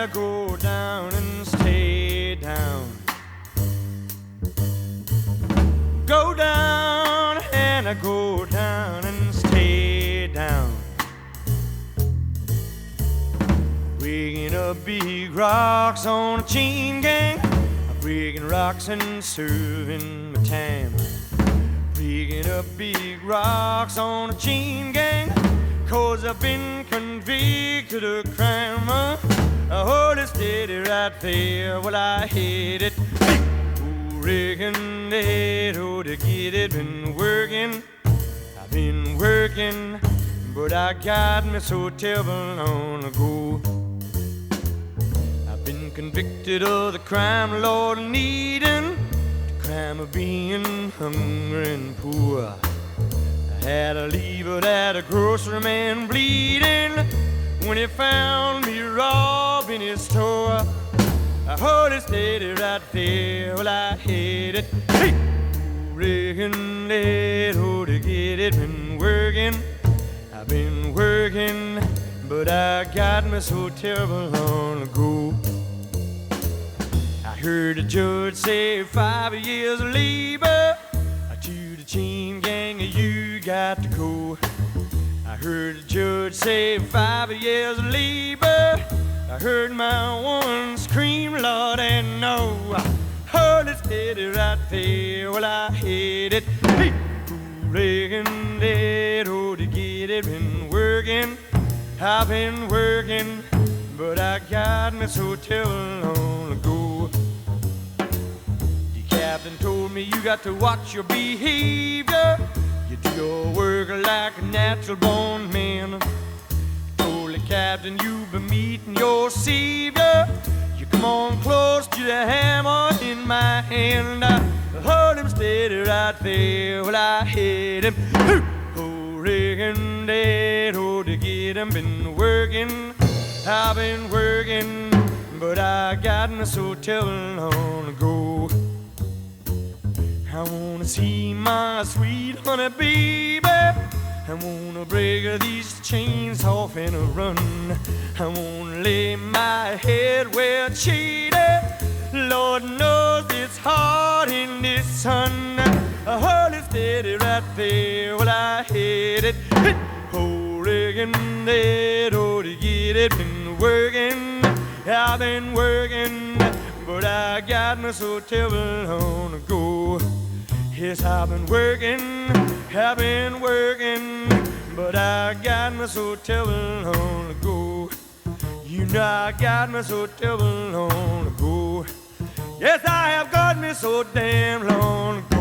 I go down and stay down. Go down and I go down and stay down. Breaking up big rocks on a chain gang, breaking rocks and serving my time. Breaking up big rocks on a chain gang, 'cause I've been convicted of crime. I hold it steady right there while I hit it. Reckon that ought to get it. Been working, I've been working, but I got me so terrible on the go. I've been convicted of the crime, Lord, needing the crime of being hungry and poor. I had to leave it at a grocery man bleeding when he found me robbing his store. I hold it steady right there while I hit it. Hey! Reckon that ought to get it. Been working, I've been working, but I got me so terrible on the go. I heard the judge say 5 years of labor to the chain gang, you got to go. I heard the judge say 5 years of labor. I heard my woman scream, Lord, and no. I heard it steady right there while I hit it. Hey! Reckon that ought to get it. Been working, I've been working, but I got me so terrible on the go. The captain told me you got to watch your behavior. You do your work like a natural born man. Captain, you've been meeting your savior. You come on close to the hammer in my hand. I hold him steady right there while I hit him. Oh, reckon that ought to get him. Been working, I've been working, but I got me so terrible on the go. I wanna see my sweet honey baby. I wanna break these chains off and run. I wanna lay my head where it's shaded. Lord knows it's hard in this sun. I hold it steady right there while I hit it. Oh, reckon that ought to get it. Been working, I've been working, but I got me so terrible on the go. Yes, I've been working, I've been working, but I got me so terrible on the go. You know I got me so terrible on the go. Yes, I have got me so damn long.